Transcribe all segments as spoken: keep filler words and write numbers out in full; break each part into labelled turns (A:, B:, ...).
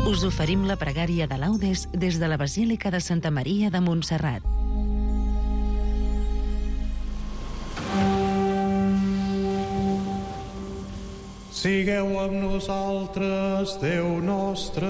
A: Us oferim la pregària de laudes des de la Basílica de Santa Maria de Montserrat.
B: Sigueu amb nosaltres, Déu nostre.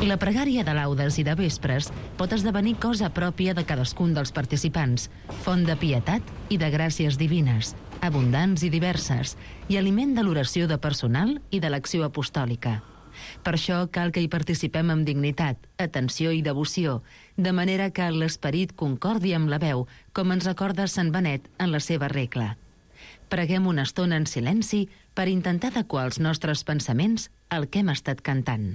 A: La pregària de laudes i de vespres pot esdevenir cosa pròpia de cadascun dels participants, font de pietat i de gràcies divines, abundants i diverses, i aliment de l'oració de personal i de l'acció apostòlica. Per això cal que hi participem amb dignitat, atenció i devoció, de manera que l'esperit concordi amb la veu, com ens recorda Sant Benet en la seva regla. Preguem una estona en silenci per intentar adequar els nostres pensaments al que hem estat cantant.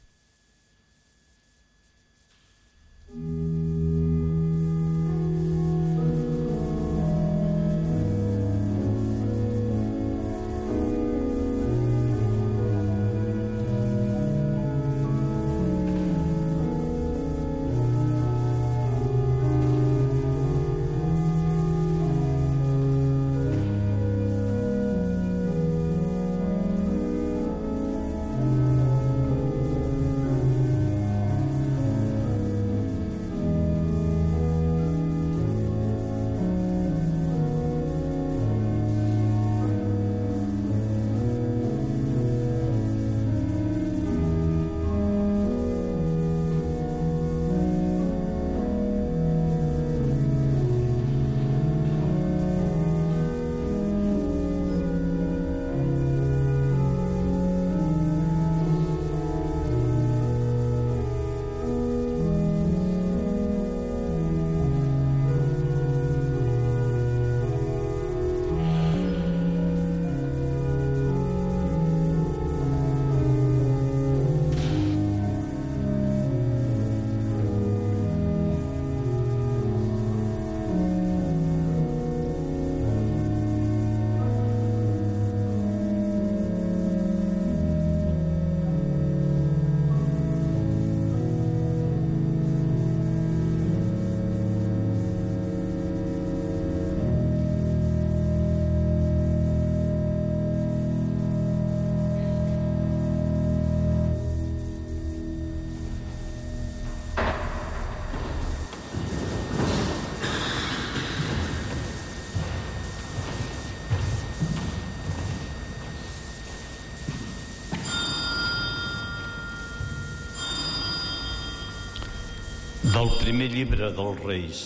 C: Del primer llibre dels Reis.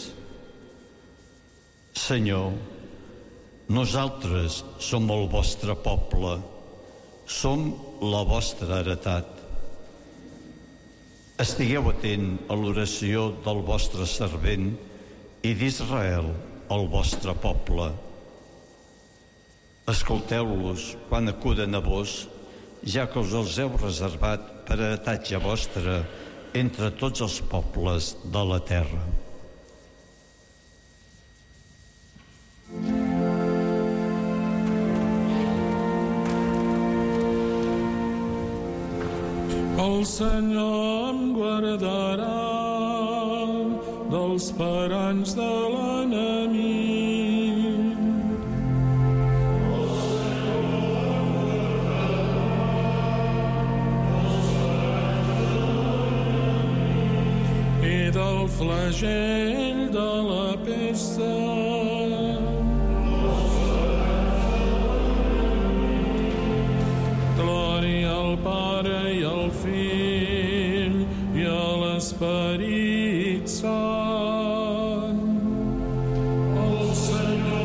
C: Senyor, nosaltres som el vostre poble, som la vostra heretat. Estigueu atent a l'oració del vostre servent i d'Israel, el vostre poble. Escolteu-los quan acuden a vos, ja que us els heu reservat per heretatge vostre entre tots els pobles de la terra.
B: El Senyor em guardarà dels paranys de l'enemic. Del flagell de la pesta. Glòria al Pare i al Fill i a l'Esperit Sant. El Senyor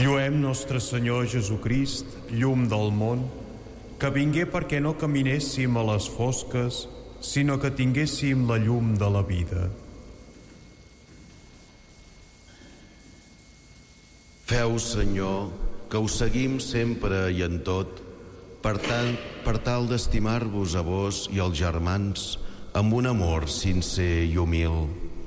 D: Lluem nostre Senyor Jesucrist, llum del món, que vingué perquè no caminéssim a les fosques, sinó que tinguéssim la llum de la vida.
E: Feu, Senyor, que us seguim sempre i en tot, per tal, per tal d'estimar-vos a vos i als germans amb un amor sincer i humil.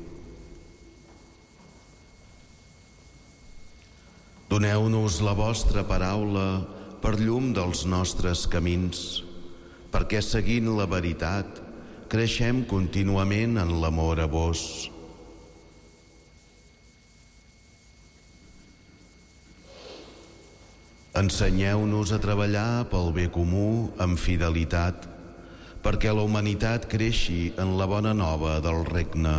E: Doneu-nos la vostra paraula per llum dels nostres camins, perquè seguint la veritat creixem contínuament en l'amor a vos. Ensenyeu-nos a treballar pel bé comú amb fidelitat, perquè la humanitat creixi en la bona nova del regne.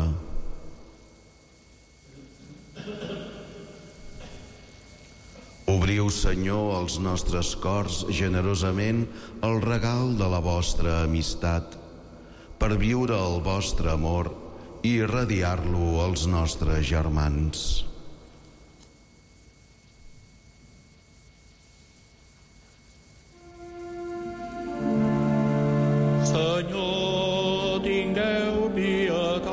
E: Obriu, Senyor, els nostres cors generosament el regal de la vostra amistat, per viure el vostre amor i irradiar-lo als nostres germans.
B: Senyor, tingueu pietat.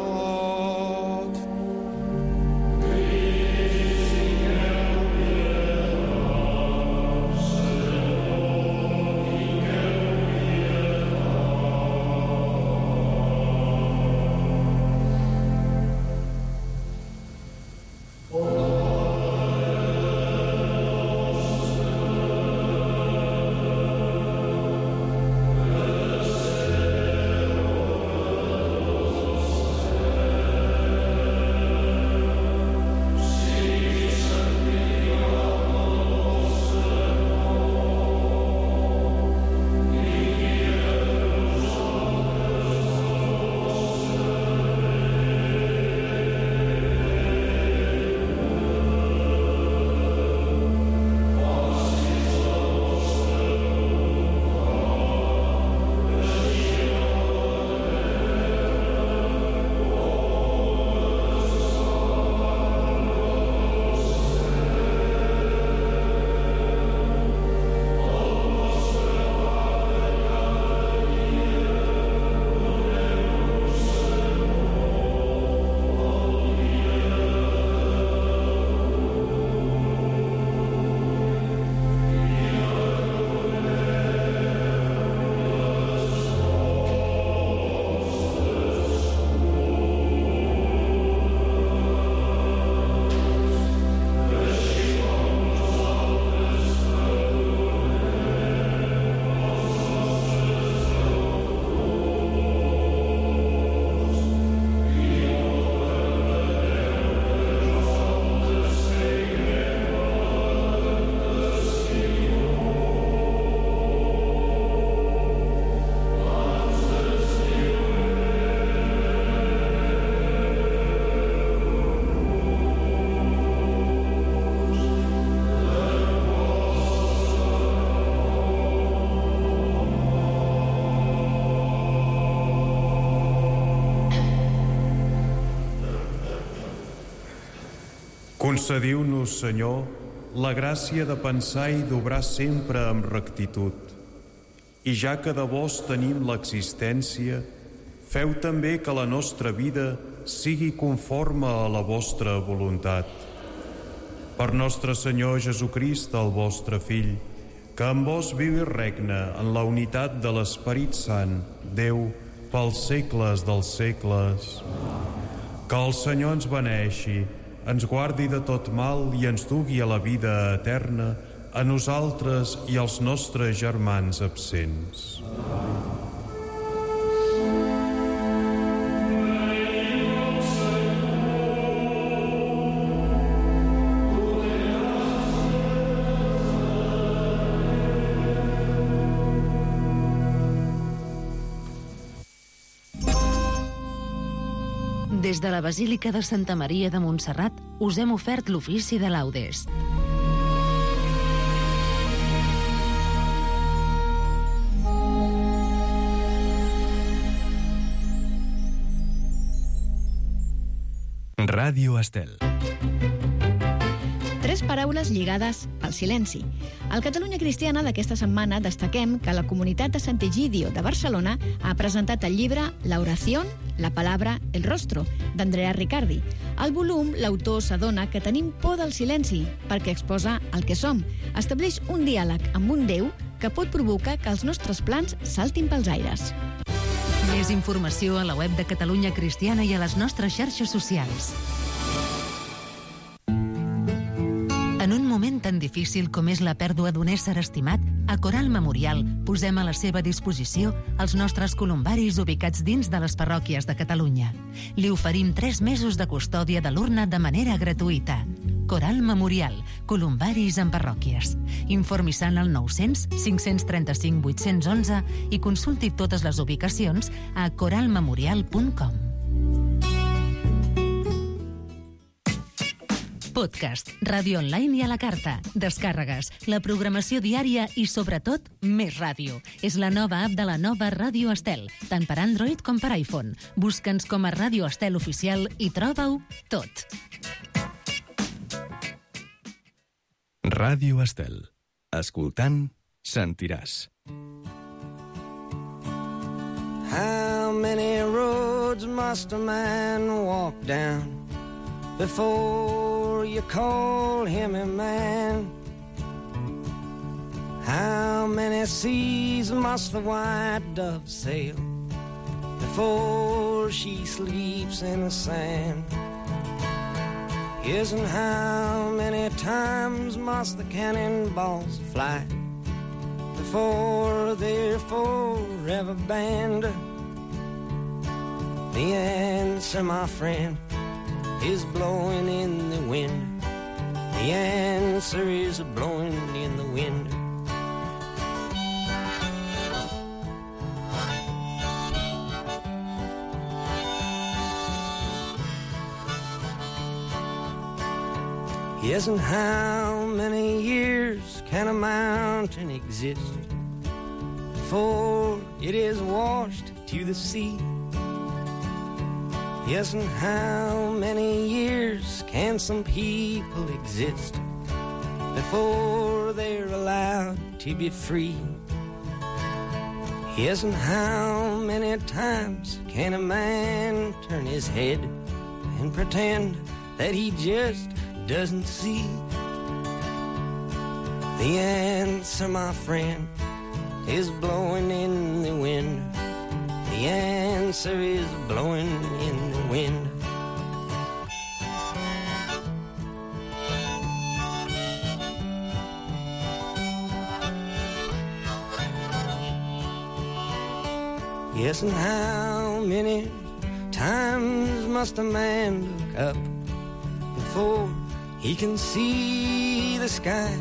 D: Concediu-nos, Senyor, la gràcia de pensar i d'obrar sempre amb rectitud. I ja que de vos tenim l'existència, feu també que la nostra vida sigui conforme a la vostra voluntat. Per nostre Senyor Jesucrist, el vostre Fill, que amb vos viu i regna en la unitat de l'Esperit Sant, Déu, pels segles dels segles. Que el Senyor ens beneixi, ens guardi de tot mal i ens dugui a la vida eterna, a nosaltres i als nostres germans absents.
A: Des de la Basílica de Santa Maria de Montserrat us hem ofert l'ofici de laudes.
F: Ràdio Estel. Tres paraules lligades al silenci. Al Catalunya Cristiana d'aquesta setmana destaquem que la comunitat de Sant'Egidio de Barcelona ha presentat el llibre La oración, la palabra, el rostro, d'Andrea Riccardi. Al volum, l'autor s'adona que tenim por del silenci perquè exposa el que som. Estableix un diàleg amb un Déu que pot provocar que els nostres plans saltin pels aires.
A: Més informació a la web de Catalunya Cristiana i a les nostres xarxes socials. En un moment tan difícil com és la pèrdua d'un ésser estimat, a Coral Memorial posem a la seva disposició els nostres columbaris ubicats dins de les parròquies de Catalunya. Li oferim tres mesos de custòdia de l'urna de manera gratuïta. Coral Memorial, columbaris en parròquies. Informi-se al nou-cents, cinc-cents trenta-cinc, vuit-cents onze i consulti totes les ubicacions a coral memorial punt com. Podcast, ràdio online i a la carta, descàrregues, la programació diària i, sobretot, més ràdio. És la nova app de la nova Ràdio Estel, tant per Android com per iPhone. Busca'ns com a Ràdio Estel Oficial i troba-ho tot.
G: Ràdio Estel. Escoltant, sentiràs.
H: How many roads must a man walk down before you call him a man? How many seas must the white dove sail before she sleeps in the sand? Yes, and how many times must the cannonballs fly before they're forever banned? The answer, my friend, is blowing in the wind. The answer is blowing in the wind. Yes, and how many years can a mountain exist before it is washed to the sea? Yes, and how many years can some people exist before they're allowed to be free? Yes, and how many times can a man turn his head and pretend that he just doesn't see? The answer, my friend, is blowing in the wind. The answer is blowing in the wind. Yes, and how many times must a man look up before he can see the sky?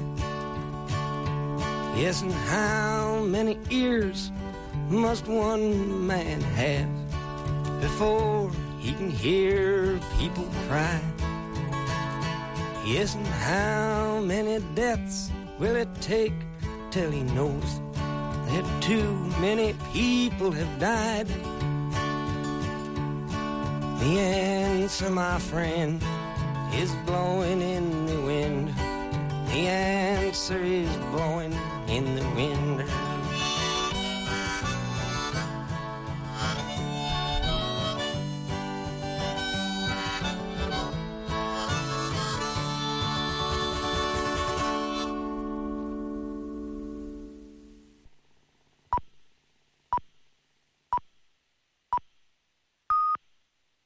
H: Yes, and how many ears must one man have before he can hear people cry? Yes, and how many deaths will it take till he knows that too many people have died? The answer, my friend, is blowing in the wind. The answer is blowing in the wind.